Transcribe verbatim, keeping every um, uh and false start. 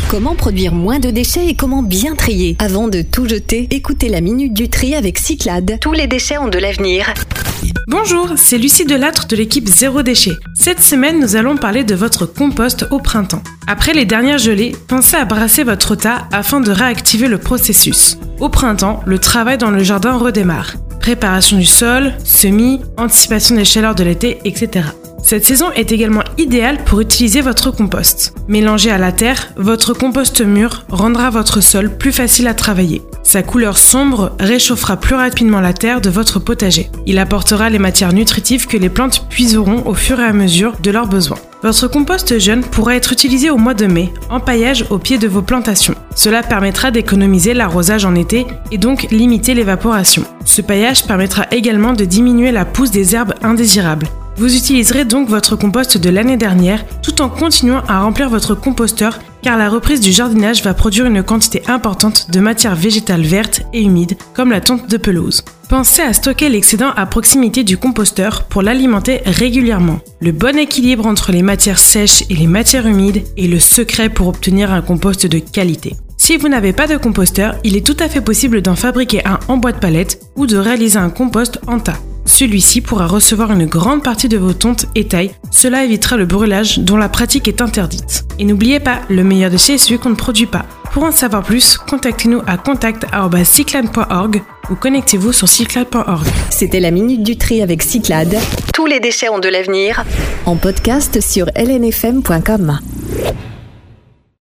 Comment produire moins de déchets et comment bien trier? Avant de tout jeter, écoutez la Minute du Tri avec Cyclades. Tous les déchets ont de l'avenir. Bonjour, c'est Lucie Delattre de l'équipe Zéro Déchet. Cette semaine, nous allons parler de votre compost au printemps. Après les dernières gelées, pensez à brasser votre tas afin de réactiver le processus. Au printemps, le travail dans le jardin redémarre. Préparation du sol, semis, anticipation des chaleurs de l'été, et cetera. Cette saison est également idéale pour utiliser votre compost. Mélangé à la terre, votre compost mûr rendra votre sol plus facile à travailler. Sa couleur sombre réchauffera plus rapidement la terre de votre potager. Il apportera les matières nutritives que les plantes puiseront au fur et à mesure de leurs besoins. Votre compost jeune pourra être utilisé au mois de mai, en paillage au pied de vos plantations. Cela permettra d'économiser l'arrosage en été et donc limiter l'évaporation. Ce paillage permettra également de diminuer la pousse des herbes indésirables. Vous utiliserez donc votre compost de l'année dernière tout en continuant à remplir votre composteur car la reprise du jardinage va produire une quantité importante de matière végétale verte et humide comme la tonte de pelouse. Pensez à stocker l'excédent à proximité du composteur pour l'alimenter régulièrement. Le bon équilibre entre les matières sèches et les matières humides est le secret pour obtenir un compost de qualité. Si vous n'avez pas de composteur, il est tout à fait possible d'en fabriquer un en boîte palette ou de réaliser un compost en tas. Celui-ci pourra recevoir une grande partie de vos tontes et tailles, cela évitera le brûlage dont la pratique est interdite. Et n'oubliez pas, le meilleur déchet est celui qu'on ne produit pas. Pour en savoir plus, contactez-nous à contact arobase cyclades point org ou connectez-vous sur cyclades point org. C'était la Minute du Tri avec Cyclades. Tous les déchets ont de l'avenir. En podcast sur l n f m point com.